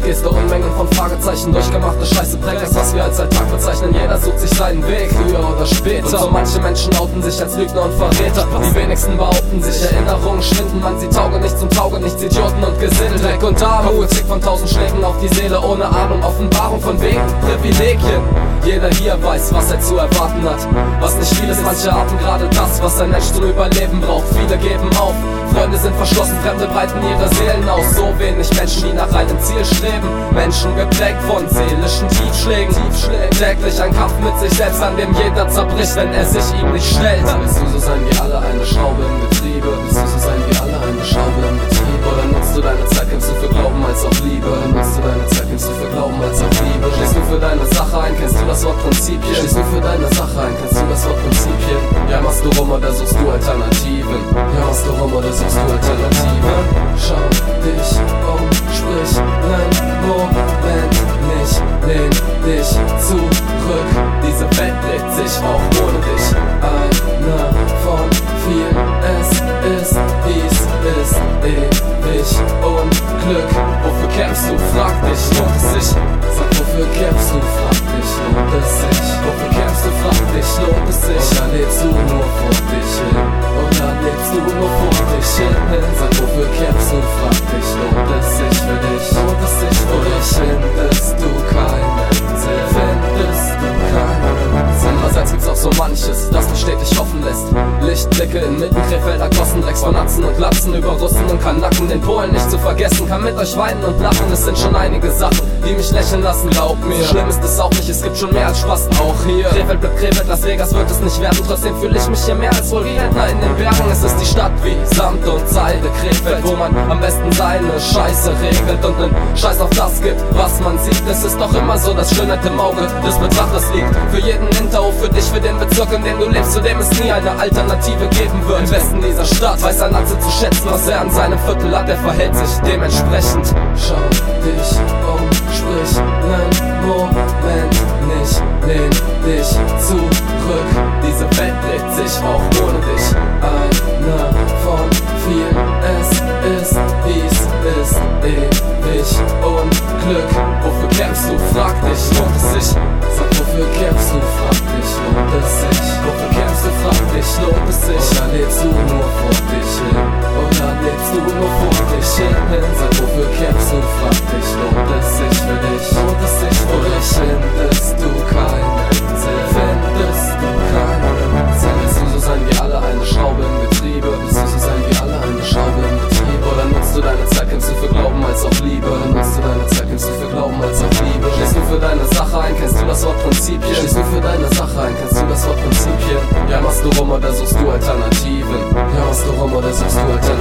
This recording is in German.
gehst du Unmengen von Fragezeichen, durchgemachte Scheiße prägt das, was wir als Alltag bezeichnen. Jeder sucht sich seinen Weg, früher oder später. Und so manche Menschen outen sich als Lügner und Verräter. Die wenigsten behaupten sich, Erinnerungen schwinden. Man sieht Taugenichts und Taugenichts, Idioten und Gesindel. Dreck und Armut, Zick von 1000 Schlägen auf die Seele, ohne Ahnung, Offenbarung von Wegen, Privilegien. Jeder hier weiß, was er zu erwarten hat. Was nicht viel ist, manche haben gerade das, was ein Mensch zum Überleben braucht. Viele geben auf, Freunde sind verschlossen, Fremde breiten ihre Seelen aus. So wenig Menschen, die nach einem Ziel streben. Menschen geprägt von seelischen Tiefschlägen. Täglich ein Kampf mit sich selbst, an dem jeder zerbricht, wenn er sich ihm nicht stellt. Willst du so sein wie alle, eine Schraube im Getriebe? Willst du so sein wie alle, eine Schraube im Betrieb? Oder nutzt du deine Zeit, kämpfst du für Glauben als auch Liebe? Oder nutzt du deine Zeit, kämpfst du für Glauben als auch Liebe? Stehst du für deine Sache ein, kennst du das Wort Prinzipien? Stehst du für deine Sache ein, kennst du das Wort Prinzipien? Ja, machst du rum oder suchst du Alternativen? Ja, machst du rum oder suchst du Alternativen? Schau dich um, sprich nen Moment nicht, lehn dich zurück. Diese Welt dreht sich auch ohne dich. Einer von vielen, es ist, wie's ist, ewig Unglück. Wofür kämpfst du? Frag dich, lohnt es sich? Sag, wofür kämpfst du? Frag dich, lohnt es sich? Wofür kämpfst du? Frag dich, lohnt es sich? Oder lebst du nur vor dich hin? Oder lebst du nur vor dich hin? Sag, wofür kämpfst du? Frag dich, lohnt es sich für dich? Lohnt es sich für dich? Findest du keinen Sinn? Findest du keinen Sinn? Andererseits gibt's auch so manches, das dich stetig hoffen lässt. Lichtblicke inmitten Krefelder Gossen, Drecks von Atzen und Latzen über Russen und Kanaken, den Polen nicht zu vergessen. Kann mit euch weinen und lachen, es sind schon einige Sachen, die mich lächeln lassen, glaub mir. So schlimm ist es auch nicht, es gibt schon mehr als Spaß, auch hier. Krefeld bleibt Krefeld, Las Vegas wird es nicht werden. Trotzdem fühle ich mich hier mehr als wohl wie Rentner in den Bergen. Es ist die Stadt wie Samt und Seide, Krefeld, wo man am besten seine Scheiße regelt und nen Scheiß auf das gibt, was man sieht. Es ist doch immer so, dass Schönheit im Auge des Betrachters liegt. Für jeden Hinterhof, für dich, für den Bezirk, in dem du lebst, zu dem es nie eine Alternative geben wird. Im Westen dieser Stadt weiß ein Atze zu schätzen, was er an seinem Viertel hat, er verhält sich dementsprechend. Schau dich um, sprich nen Moment nicht, lehn dich zurück. Diese Welt dreht sich auch ohne dich. Einer von vielen, es ist, wie's ist, ewig Unglück. Wofür kämpfst du? Frag dich, lohnt es sich? Sag, wofür kämpfst du? Frag dich, lohnt es sich? Wofür kämpfst du? Frag dich, lohnt es sich? Oder lebst du nur vor dich hin? Oder lebst du nur vor dich hin? Sag, wofür kämpfst du? Frag dich, lohnt es sich für dich? Lohnt es sich für dich? Findest du keinen Sinn? Findest du keinen Sinn? Willst du so sein wie alle, eine Schraube im Getriebe? Willst du so sein wie alle, eine Schraube im Betrieb? Oder nutzt du deine Zeit, kämpfst du für Glauben als auch Liebe? Oder nutzt du deine Zeit, kämpfst du für Glauben als auch Liebe? Stehst du für deine Sache ein, kennst du das Wort Prinzipien? Stehst du für deine Sache ein, kennst du das Wort Prinzipien? Ja, machst du rum oder suchst du Alternativen? Ja, machst du rum oder suchst du Alternativen?